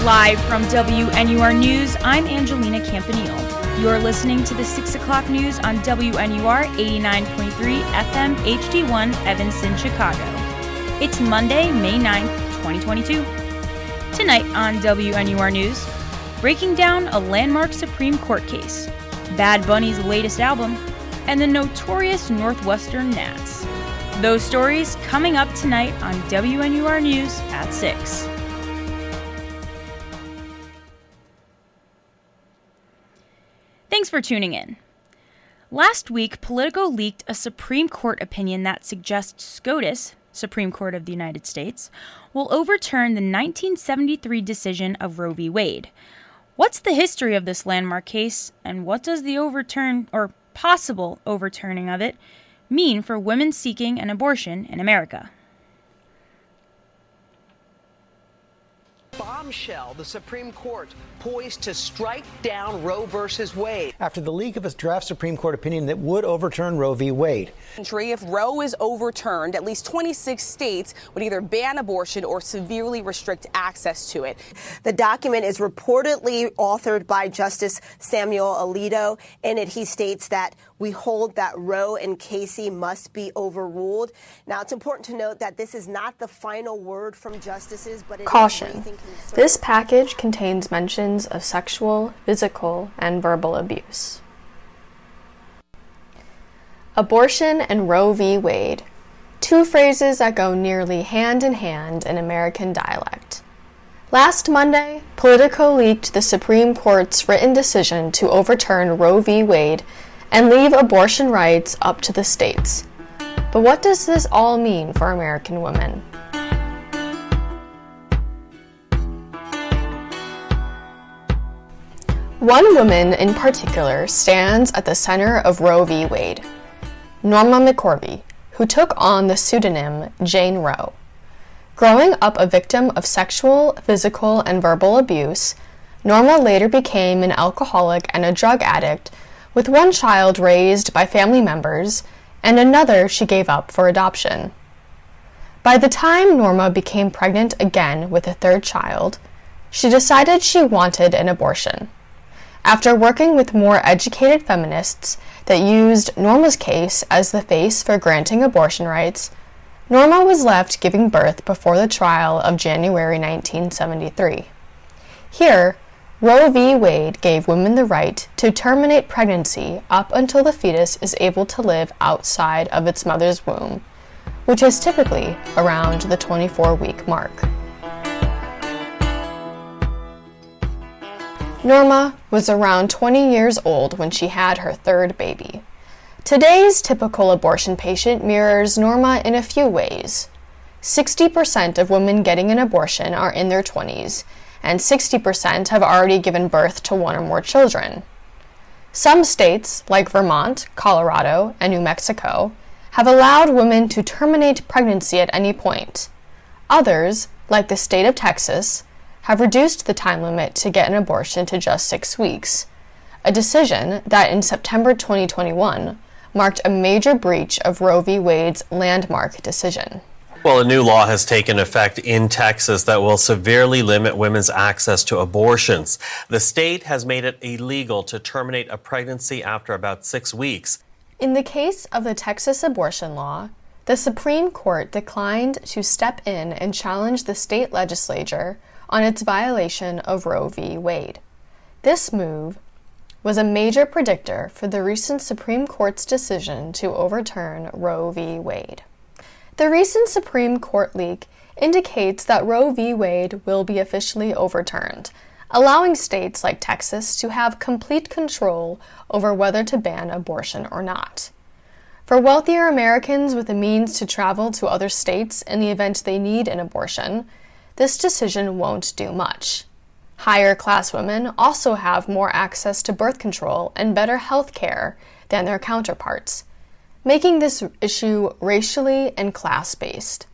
Live from WNUR News, I'm Angelina Campanile. You're listening to the 6 o'clock news on WNUR 89.3 FM HD1 Evanston, Chicago. It's Monday, May 9th, 2022. Tonight on WNUR News, breaking down a landmark Supreme Court case, Bad Bunny's latest album, and the notorious Northwestern Gnats. Those stories coming up tonight on WNUR News at 6. Thanks for tuning in. Last week, Politico leaked a Supreme Court opinion that suggests SCOTUS, Supreme Court of the United States, will overturn the 1973 decision of Roe v. Wade. What's the history of this landmark case, and what does the overturn, or possible overturning of it, mean for women seeking an abortion in America? Bombshell, the Supreme Court poised to strike down Roe versus Wade. After the leak of a draft Supreme Court opinion that would overturn Roe v. Wade. If Roe is overturned, at least 26 states would either ban abortion or severely restrict access to it. The document is reportedly authored by Justice Samuel Alito. In it, he states that we hold that Roe and Casey must be overruled. Now, it's important to note that this is not the final word from justices, but it Caution. This package contains mentions of sexual, physical, and verbal abuse. Abortion and Roe v. Wade, two phrases that go nearly hand in hand in American dialect. Last Monday, Politico leaked the Supreme Court's written decision to overturn Roe v. Wade and leave abortion rights up to the states. But what does this all mean for American women? One woman in particular stands at the center of Roe v. Wade, Norma McCorvey, who took on the pseudonym Jane Roe. Growing up a victim of sexual, physical, and verbal abuse, Norma later became an alcoholic and a drug addict, with one child raised by family members and another she gave up for adoption. By the time Norma became pregnant again with a third child, she decided she wanted an abortion. After working with more educated feminists that used Norma's case as the face for granting abortion rights, Norma was left giving birth before the trial of January 1973. Here, Roe v. Wade gave women the right to terminate pregnancy up until the fetus is able to live outside of its mother's womb, which is typically around the 24-week mark. Norma was around 20 years old when she had her third baby. Today's typical abortion patient mirrors Norma in a few ways. 60% of women getting an abortion are in their 20s, and 60% have already given birth to one or more children. Some states, like Vermont, Colorado, and New Mexico, have allowed women to terminate pregnancy at any point. Others, like the state of Texas, have reduced the time limit to get an abortion to just 6 weeks, a decision that in September 2021 marked a major breach of Roe v. Wade's landmark decision. Well, a new law has taken effect in Texas that will severely limit women's access to abortions. The state has made it illegal to terminate a pregnancy after about 6 weeks. In the case of the Texas abortion law, the Supreme Court declined to step in and challenge the state legislature on its violation of Roe v. Wade. This move was a major predictor for the recent Supreme Court's decision to overturn Roe v. Wade. The recent Supreme Court leak indicates that Roe v. Wade will be officially overturned, allowing states like Texas to have complete control over whether to ban abortion or not. For wealthier Americans with the means to travel to other states in the event they need an abortion, this decision won't do much. Higher class women also have more access to birth control and better health care than their counterparts, making this issue racially and class-based.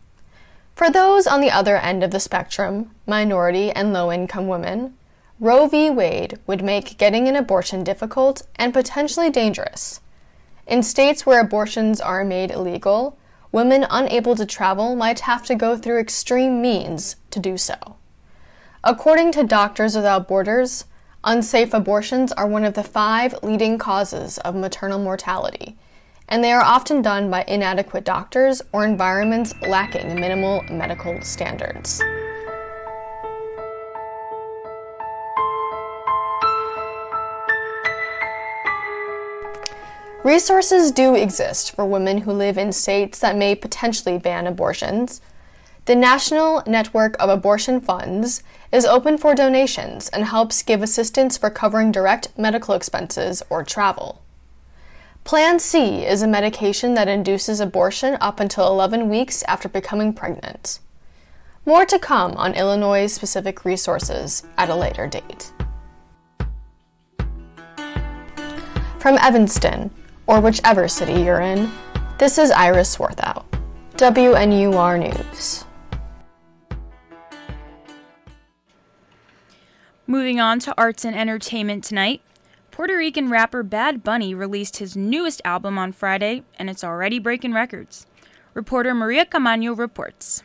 For those on the other end of the spectrum, minority and low-income women, Roe v. Wade would make getting an abortion difficult and potentially dangerous. In states where abortions are made illegal, women unable to travel might have to go through extreme means to do so. According to Doctors Without Borders, unsafe abortions are one of the 5 leading causes of maternal mortality, and they are often done by inadequate doctors or environments lacking minimal medical standards. Resources do exist for women who live in states that may potentially ban abortions. The National Network of Abortion Funds is open for donations and helps give assistance for covering direct medical expenses or travel. Plan C is a medication that induces abortion up until 11 weeks after becoming pregnant. More to come on Illinois-specific resources at a later date. From Evanston, or whichever city you're in, this is Iris Swarthout, WNUR News. Moving on to arts and entertainment tonight, Puerto Rican rapper Bad Bunny released his newest album on Friday, and it's already breaking records. Reporter Maria Camaño reports.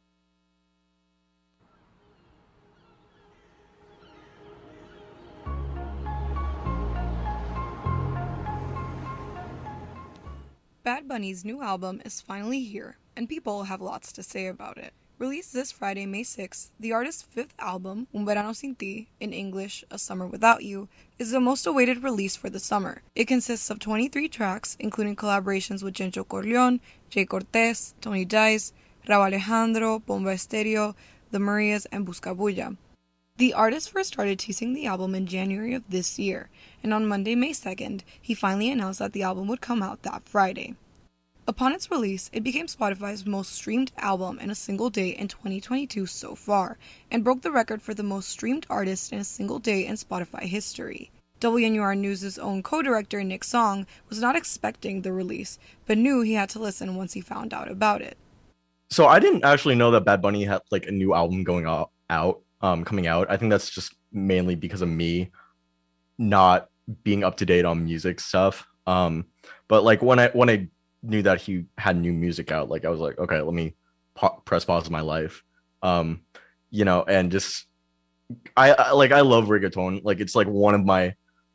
Bad Bunny's new album is finally here, and people have lots to say about it. Released this Friday, May 6th, the artist's 5th album, Un Verano Sin Ti, in English, A Summer Without You, is the most awaited release for the summer. It consists of 23 tracks, including collaborations with Chencho Corleone, Jay Cortez, Tony Dice, Rauw Alejandro, Bomba Estéreo, The Marias, and Buscabulla. The artist first started teasing the album in January of this year, and on Monday, May 2nd, he finally announced that the album would come out that Friday. Upon its release, it became Spotify's most streamed album in a single day in 2022 so far, and broke the record for the most streamed artist in a single day in Spotify history. WNUR News' own co-director Nick Song was not expecting the release, but knew he had to listen once he found out about it. So I didn't actually know that Bad Bunny had like a new album coming out. I think that's just mainly because of me not being up to date on music stuff. But like when I knew that he had new music out, like I was like, okay, let me press pause in my life. And just I love reggaeton. Like it's like one of my,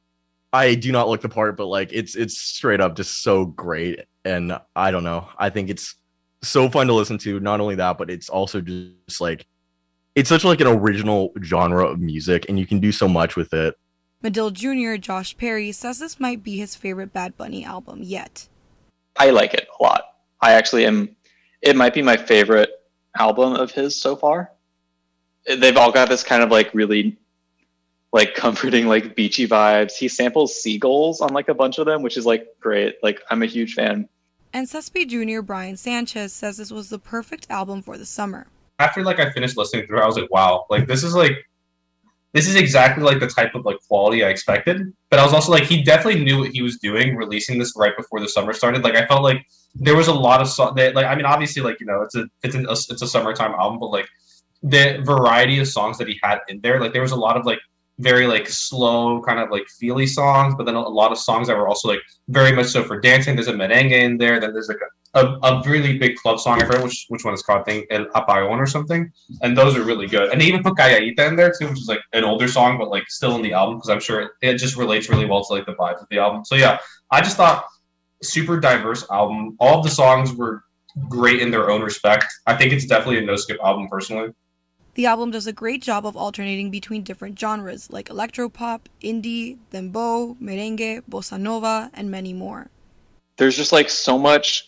I do not look the part, but like it's straight up just so great. And I don't know, I think it's so fun to listen to. Not only that, but it's also just like, it's such like an original genre of music, and you can do so much with it. Medill Jr. Josh Perry says this might be his favorite Bad Bunny album yet. I like it a lot. I actually am. It might be my favorite album of his so far. They've all got this kind of like really like comforting, like beachy vibes. He samples seagulls on like a bunch of them, which is like great. Like I'm a huge fan. And Cespe Jr. Brian Sanchez says this was the perfect album for the summer. After like I finished listening through it, I was like, wow, like this is exactly like the type of like quality I expected. But I was also like, he definitely knew what he was doing, releasing this right before the summer started. Like I felt like there was a lot of songs that, like, I mean, obviously, like, you know, it's a summertime album, but like the variety of songs that he had in there, like there was a lot of like very like slow kind of like feely songs, but then a lot of songs that were also like very much so for dancing. There's a merengue in there. Then there's like a really big club song. I forget which one it's called. I think El Apagón or something. And those are really good. And they even put Calladita in there too, which is like an older song, but like still in the album because I'm sure it just relates really well to like the vibes of the album. So yeah, I just thought super diverse album. All of the songs were great in their own respect. I think it's definitely a no skip album personally. The album does a great job of alternating between different genres like electropop, indie, dembow, merengue, bossa nova, and many more. There's just like so much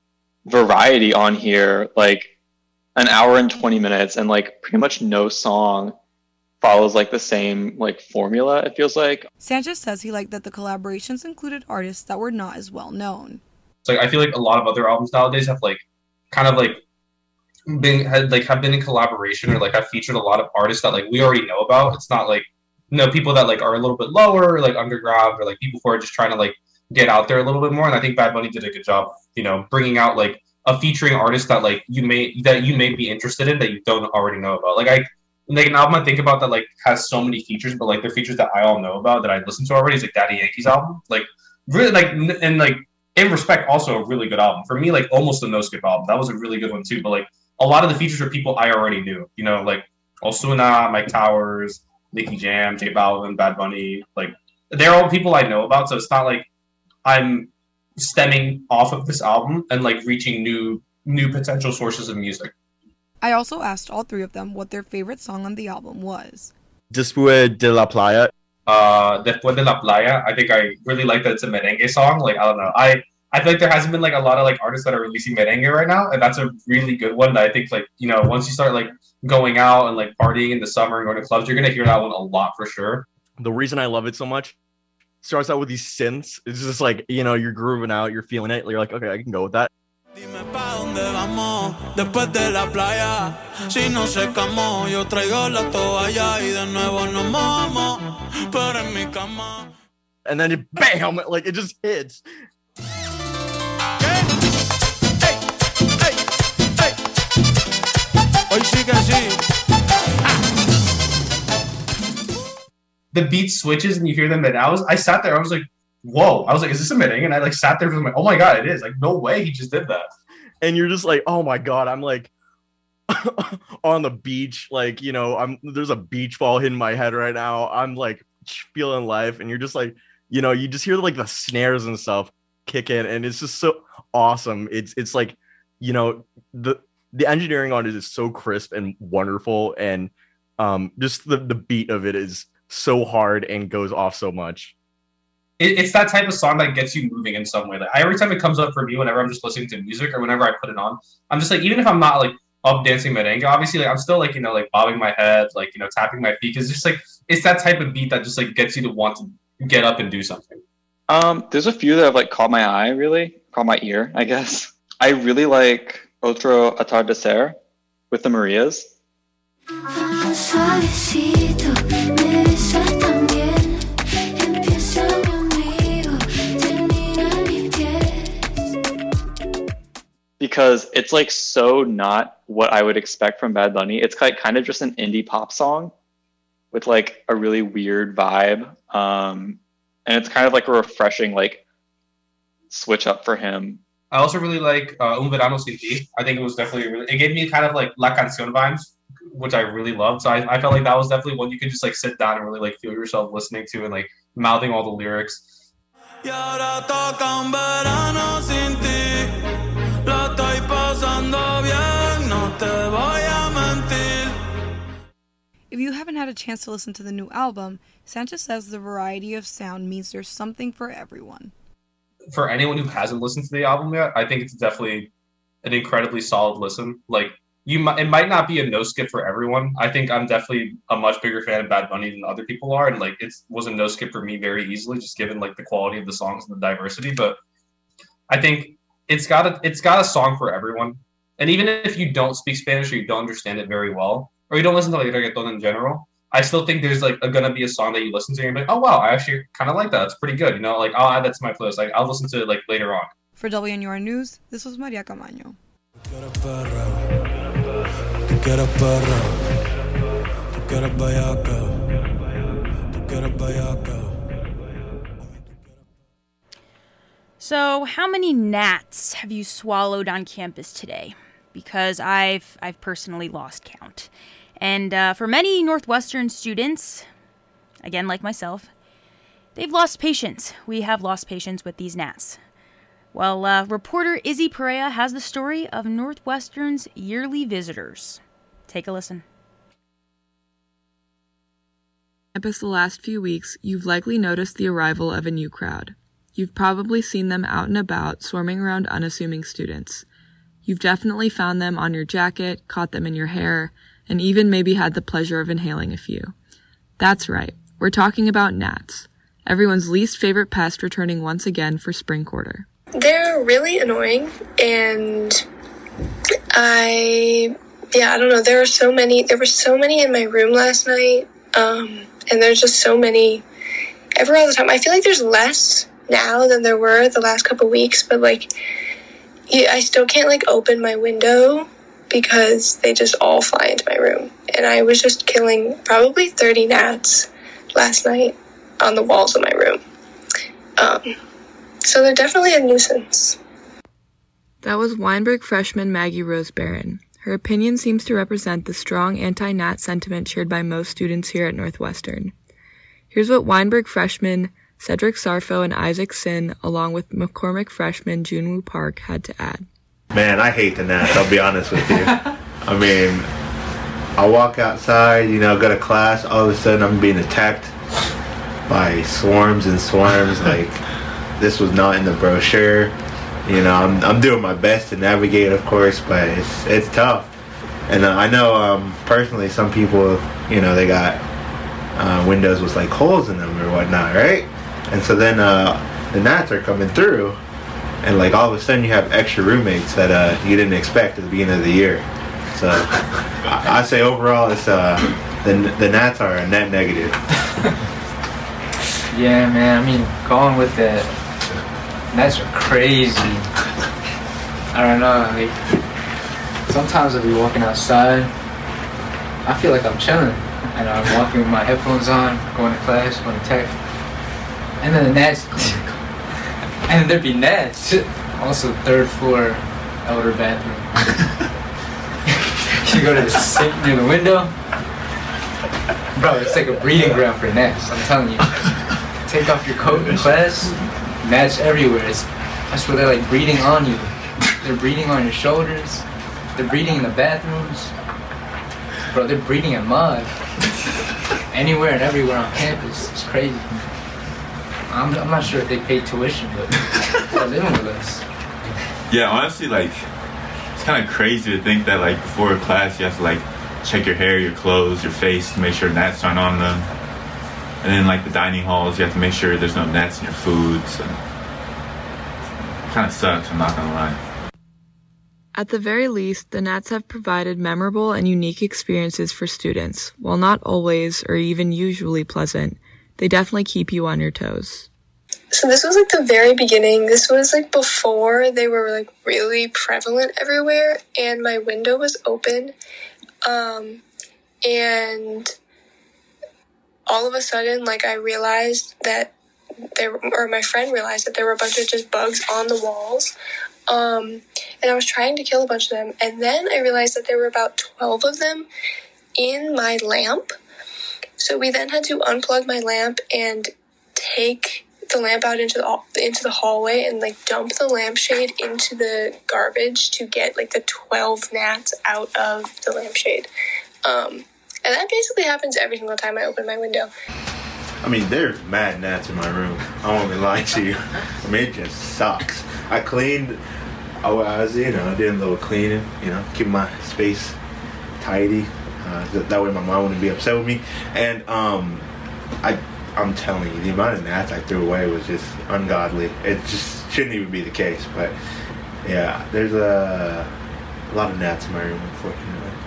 variety on here, like an hour and 20 minutes, and like pretty much no song follows like the same like formula, it feels like. Sanchez says he liked that the collaborations included artists that were not as well known. It's like I feel like a lot of other albums nowadays have like kind of like have been in collaboration or like have featured a lot of artists that like we already know about. It's not like, you know, people that like are a little bit lower, like underground, or like people who are just trying to like get out there a little bit more. And I think Bad Bunny did a good job, you know, bringing out like a featuring artist that like you may be interested in that you don't already know about. Like an album I think about that like has so many features, but like they're features that I all know about that I listened to already is like Daddy Yankee's album. Like really like, and like in respect also a really good album for me, like almost a no skip album. That was a really good one too. But like a lot of the features were people I already knew, you know, like Ozuna, Mike Towers, Nicky Jam, J Balvin, Bad Bunny. Like, they're all people I know about, so it's not like I'm stemming off of this album and like reaching new potential sources of music. I also asked all three of them what their favorite song on the album was. Después de la Playa. Después de la Playa. I think I really like that it's a merengue song. Like, I don't know. I feel like there hasn't been like a lot of like artists that are releasing merengue right now, and that's a really good one that I think, like, you know, once you start like going out and like partying in the summer and going to clubs, you're gonna hear that one a lot for sure. The reason I love it so much starts out with these synths. It's just like, you know, you're grooving out, you're feeling it. You're like, okay, I can go with that. Dime pa' dónde vamos después de la playa. Si no secamos, yo traigo la toalla y de nuevo nos mojamos, pero en mi cama. And then it, bam, like it just hits. Hoy sí que sí. The beat switches and you hear them, and I sat there, I was like, whoa. I was like, is this a merengue? And I like sat there and like, oh my God, it is. Like, no way he just did that. And you're just like, oh my God, I'm like on the beach, like, you know, there's a beach ball hitting my head right now. I'm like feeling life, and you're just like, you know, you just hear like the snares and stuff kick in, and it's just so awesome. It's like, you know, the engineering on it is so crisp and wonderful, and just the beat of it is so hard and goes off so much. It's that type of song that gets you moving in some way. Like, every time it comes up for me, whenever I'm just listening to music or whenever I put it on, I'm just like, even if I'm not like up dancing merengue, obviously, like, I'm still like, you know, like bobbing my head, like, you know, tapping my feet. It's just like, it's that type of beat that just like gets you to want to get up and do something. There's a few that have like caught my eye, really caught my ear, I guess. I really like Otro Atardecer with the Marias. Because it's like so not what I would expect from Bad Bunny. It's like kind of just an indie pop song with like a really weird vibe. And it's kind of like a refreshing like switch up for him. I also really like Un Verano Sin Ti. I think it was definitely it gave me kind of like La Canción vibes, which I really loved. So I felt like that was definitely one you could just like sit down and really like feel yourself listening to and like mouthing all the lyrics. Y ahora toca un verano sin ti. La estoy pasando bien, no te voy a mentir. If you haven't had a chance to listen to the new album, Sanchez says the variety of sound means there's something for everyone. For anyone who hasn't listened to the album yet, I think it's definitely an incredibly solid listen. Like, it might not be a no skip for everyone. I think I'm definitely a much bigger fan of Bad Bunny than other people are, and like it was a no skip for me very easily, just given like the quality of the songs and the diversity. But I think it's got a song for everyone. And even if you don't speak Spanish or you don't understand it very well, or you don't listen to like reggaeton in general, I still think there's like gonna be a song that you listen to and you're like, oh wow, I actually kind of like that. It's pretty good. You know, like I'll add that to my playlist. Like I'll listen to it like later on. For WNUR News, this was Maria Camaño. So, how many gnats have you swallowed on campus today? Because I've personally lost count. And for many Northwestern students, again like myself, they've lost patience. We have lost patience with these gnats. Well, reporter Izzy Perea has the story of Northwestern's yearly visitors. Take a listen. Campus the last few weeks, you've likely noticed the arrival of a new crowd. You've probably seen them out and about, swarming around unassuming students. You've definitely found them on your jacket, caught them in your hair, and even maybe had the pleasure of inhaling a few. That's right, we're talking about gnats, everyone's least favorite pest returning once again for spring quarter. They're really annoying, and I don't know, there were so many in my room last night, and there's just so many everywhere all the time. I feel like there's less now than there were the last couple weeks, but like I still can't like open my window because they just all fly into my room. And I was just killing probably 30 gnats last night on the walls of my room. So they're definitely a nuisance. That was Weinberg freshman Maggie Rose Barron, Her opinion seems to represent the strong anti-Nat sentiment shared by most students here at Northwestern. Here's what Weinberg freshmen Cedric Sarfo and Isaac Sin, along with McCormick freshman Junwoo Park, had to add. Man, I hate the Nats, I'll be honest with you. I mean, I walk outside, go to class, all of a sudden I'm being attacked by swarms and swarms. Like, this was not in the brochure. I'm doing my best to navigate, of course, but it's tough. And I know personally some people, they got windows with like holes in them or whatnot, right? And so then the Nats are coming through, and like all of a sudden you have extra roommates that you didn't expect at the beginning of the year. So I say overall, it's the Nats are a net negative. Yeah, man. I mean, going with the Nats are crazy. I don't know. Like sometimes I'll be walking outside. I feel like I'm chilling, and I'm walking with my headphones on, going to class, going to tech, and then the Nats, and there'd be Nats. Also, third floor, elder bathroom. You go to the sink near the window, bro. It's like a breeding ground for Nats. I'm telling you. Take off your coat in class, Nats everywhere. That's where they're like breeding on you. They're breeding on your shoulders. They're breeding in the bathrooms. Bro, they're breeding in mud. Anywhere and everywhere on campus. It's crazy. I'm not sure if they pay tuition, but they're living with us. Yeah, honestly, like, it's kind of crazy to think that, like, before a class, you have to, like, check your hair, your clothes, your face to make sure Nats aren't on them. And then, like, the dining halls, you have to make sure there's no Nats in your food, so it kind of sucks, I'm not gonna lie. At the very least, the Nats have provided memorable and unique experiences for students. While not always or even usually pleasant, they definitely keep you on your toes. So this was like the very beginning. This was like before they were like really prevalent everywhere, and my window was open, and all of a sudden, like, I realized that my friend realized that there were a bunch of just bugs on the walls. And I was trying to kill a bunch of them. And then I realized that there were about 12 of them in my lamp. So we then had to unplug my lamp and take the lamp out into the hallway and, like, dump the lampshade into the garbage to get, like, the 12 gnats out of the lampshade. And that basically happens every single time I open my window. I mean, there's mad gnats in my room. I won't even lie to you. I mean, it just sucks. I cleaned. I was, I did a little cleaning. Keep my space tidy. That way my mom wouldn't be upset with me. And I'm telling you, the amount of gnats I threw away was just ungodly. It just shouldn't even be the case. But yeah, there's a lot of gnats in my room, unfortunately.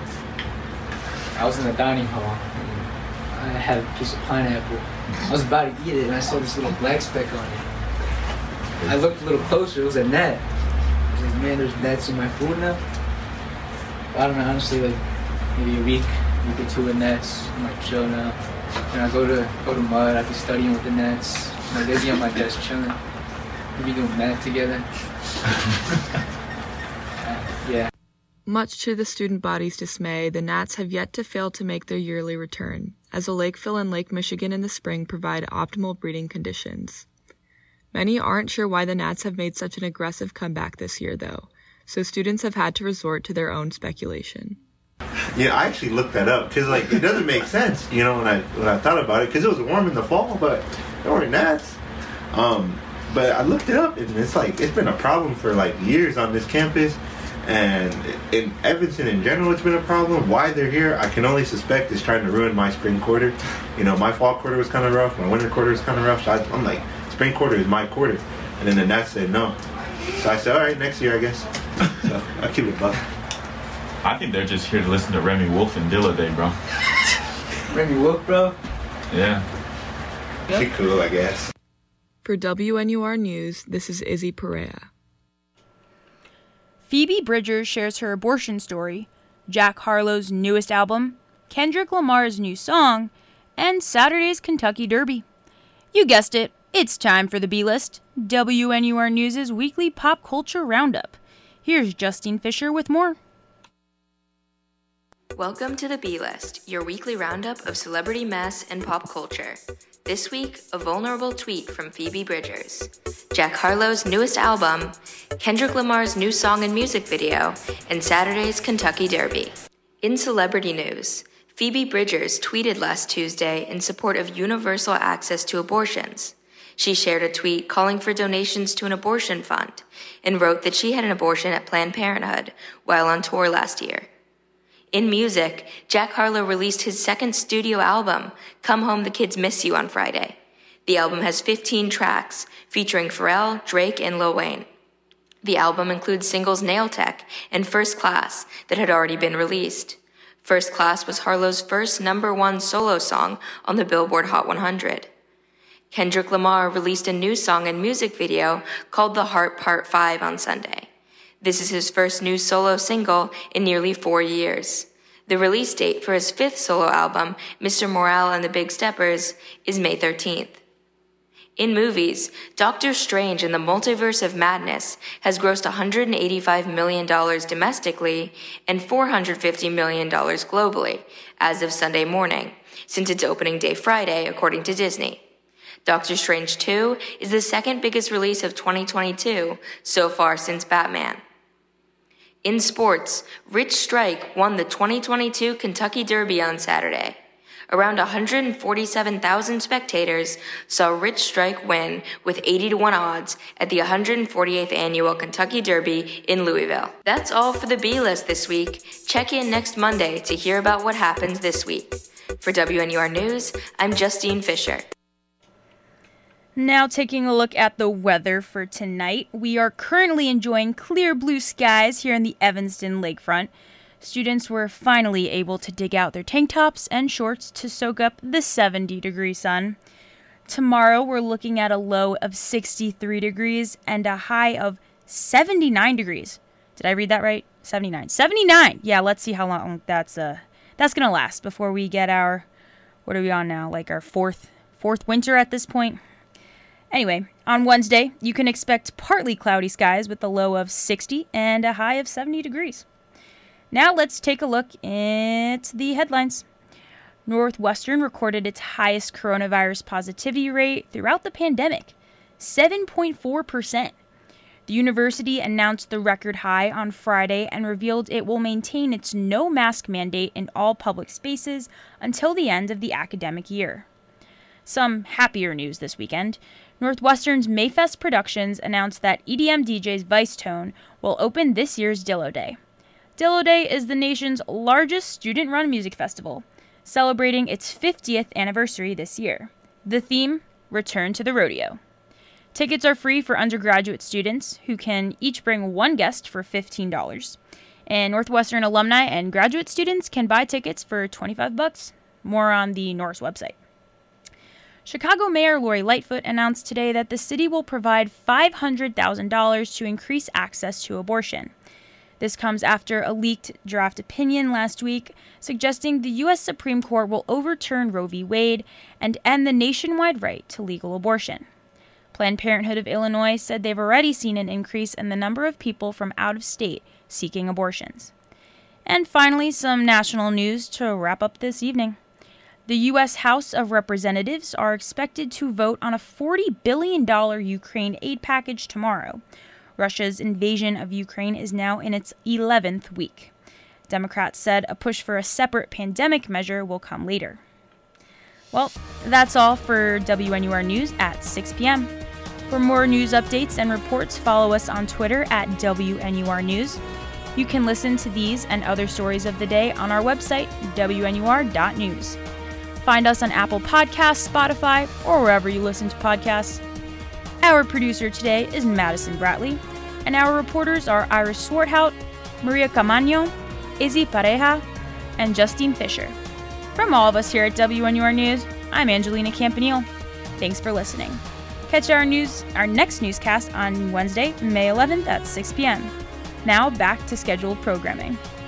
I was in the dining hall. I had a piece of pineapple. I was about to eat it, and I saw this little black speck on it. I looked a little closer. It was a gnat. I was like, man, there's gnats in my food now. I don't know, honestly, like maybe a week or two with gnats. I'm like chill now. And I go to mud. I be studying with the gnats. They be on my desk chilling. We be doing math together. Yeah. Much to the student body's dismay, the Nats have yet to fail to make their yearly return, as a Lakeville and Lake Michigan in the spring provide optimal breeding conditions. Many aren't sure why the Nats have made such an aggressive comeback this year, though, so students have had to resort to their own speculation. Yeah, I actually looked that up, because, like, it doesn't make sense, when I thought about it, because it was warm in the fall, but there weren't gnats. But I looked it up, and it's like, it's been a problem for, like, years on this campus. And in Evanston in general, it's been a problem. Why they're here, I can only suspect is trying to ruin my spring quarter. My fall quarter was kind of rough. My winter quarter was kind of rough. So I'm like, spring quarter is my quarter. And then the Nats said no. So I said, all right, next year, I guess. So I keep it buck. I think they're just here to listen to Remy Wolf and Dilla Day, bro. Remy Wolf, bro? Yeah. She cool, I guess. For WNUR News, this is Izzy Perea. Phoebe Bridgers shares her abortion story, Jack Harlow's newest album, Kendrick Lamar's new song, and Saturday's Kentucky Derby. You guessed it, it's time for the B-List, WNUR News' weekly pop culture roundup. Here's Justine Fisher with more. Welcome to the B-List, your weekly roundup of celebrity mess and pop culture. This week, a vulnerable tweet from Phoebe Bridgers, Jack Harlow's newest album, Kendrick Lamar's new song and music video, and Saturday's Kentucky Derby. In celebrity news, Phoebe Bridgers tweeted last Tuesday in support of universal access to abortions. She shared a tweet calling for donations to an abortion fund and wrote that she had an abortion at Planned Parenthood while on tour last year. In music, Jack Harlow released his second studio album, Come Home the Kids Miss You, on Friday. The album has 15 tracks, featuring Pharrell, Drake, and Lil Wayne. The album includes singles Nail Tech and First Class that had already been released. First Class was Harlow's first #1 solo song on the Billboard Hot 100. Kendrick Lamar released a new song and music video called The Heart Part 5 on Sunday. This is his first new solo single in nearly 4 years. The release date for his 5th solo album, Mr. Morale and the Big Steppers, is May 13th. In movies, Doctor Strange and the Multiverse of Madness has grossed $185 million domestically and $450 million globally as of Sunday morning, since its opening day Friday, according to Disney. Doctor Strange 2 is the second biggest release of 2022 so far since Batman. In sports, Rich Strike won the 2022 Kentucky Derby on Saturday. Around 147,000 spectators saw Rich Strike win with 80-1 odds at the 148th Annual Kentucky Derby in Louisville. That's all for the B-List this week. Check in next Monday to hear about what happens this week. For WNUR News, I'm Justine Fisher. Now taking a look at the weather for tonight. We are currently enjoying clear blue skies here in the Evanston lakefront. Students were finally able to dig out their tank tops and shorts to soak up the 70-degree sun. Tomorrow we're looking at a low of 63 degrees and a high of 79 degrees. Did I read that right? 79. 79! Yeah, let's see how long that's going to last before we get our, what are we on now? Like our fourth winter at this point. Anyway, on Wednesday, you can expect partly cloudy skies with a low of 60 and a high of 70 degrees. Now let's take a look at the headlines. Northwestern recorded its highest coronavirus positivity rate throughout the pandemic, 7.4%. The university announced the record high on Friday and revealed it will maintain its no mask mandate in all public spaces until the end of the academic year. Some happier news this weekend. Northwestern's Mayfest Productions announced that EDM DJ's Vice Tone will open this year's Dillo Day. Dillo Day is the nation's largest student-run music festival, celebrating its 50th anniversary this year. The theme, Return to the Rodeo. Tickets are free for undergraduate students, who can each bring one guest for $15. And Northwestern alumni and graduate students can buy tickets for $25. More on the Norse website. Chicago Mayor Lori Lightfoot announced today that the city will provide $500,000 to increase access to abortion. This comes after a leaked draft opinion last week suggesting the U.S. Supreme Court will overturn Roe v. Wade and end the nationwide right to legal abortion. Planned Parenthood of Illinois said they've already seen an increase in the number of people from out of state seeking abortions. And finally, some national news to wrap up this evening. The U.S. House of Representatives are expected to vote on a $40 billion Ukraine aid package tomorrow. Russia's invasion of Ukraine is now in its 11th week. Democrats said a push for a separate pandemic measure will come later. Well, that's all for WNUR News at 6 p.m. For more news updates and reports, follow us on Twitter at WNUR News. You can listen to these and other stories of the day on our website, WNUR.news. Find us on Apple Podcasts, Spotify, or wherever you listen to podcasts. Our producer today is Madison Bratley, and our reporters are Iris Swarthout, Maria Camaño, Izzy Pareja, and Justine Fisher. From all of us here at WNUR News, I'm Angelina Campanile. Thanks for listening. Catch our next newscast on Wednesday, May 11th at 6 p.m. Now back to scheduled programming.